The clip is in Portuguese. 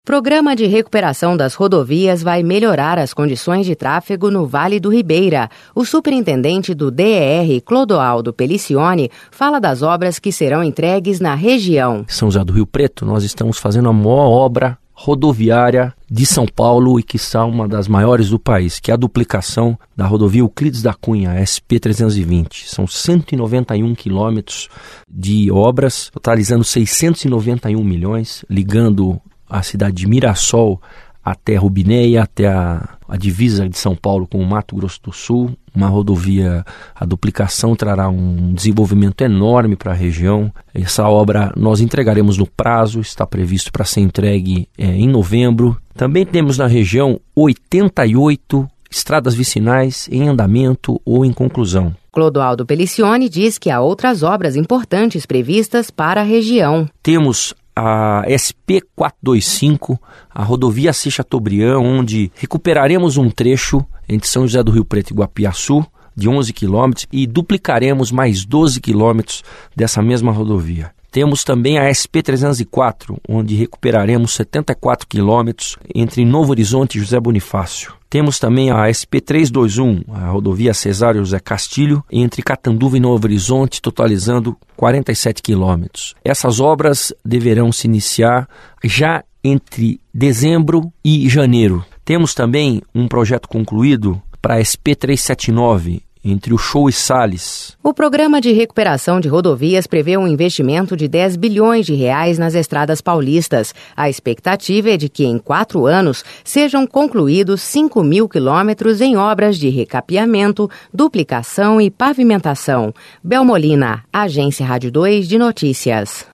Programa de recuperação das rodovias vai melhorar as condições de tráfego no Vale do Ribeira. O superintendente do DER, Clodoaldo Pelicione, fala das obras que serão entregues na região. São José do Rio Preto, nós estamos fazendo a maior obra rodoviária de São Paulo e que está uma das maiores do país, que é a duplicação da rodovia Euclides da Cunha, SP-320. São 191 quilômetros de obras, totalizando 691 milhões, ligando a cidade de Mirassol até Rubinéia, até a divisa de São Paulo com o Mato Grosso do Sul. Uma rodovia, a duplicação trará um desenvolvimento enorme para a região. Essa obra nós entregaremos no prazo, está previsto para ser entregue em novembro. Também temos na região 88 estradas vicinais em andamento ou em conclusão. Clodoaldo Pelicione diz que há outras obras importantes previstas para a região. Temos a SP-425, a rodovia Assis Chateaubriand, onde recuperaremos um trecho entre São José do Rio Preto e Guapiaçu, de 11 quilômetros, e duplicaremos mais 12 quilômetros dessa mesma rodovia. Temos também a SP-304, onde recuperaremos 74 quilômetros entre Novo Horizonte e José Bonifácio. Temos também a SP-321, a rodovia Cesário José Castilho, entre Catanduva e Novo Horizonte, totalizando 47 quilômetros. Essas obras deverão se iniciar já entre dezembro e janeiro. Temos também um projeto concluído para a SP-379, entre o Show e Sales. O Programa de Recuperação de Rodovias prevê um investimento de 10 bilhões de reais nas estradas paulistas. A expectativa é de que em 4 anos sejam concluídos 5 mil quilômetros em obras de recapeamento, duplicação e pavimentação. Bel Molina, Agência Rádio 2 de Notícias.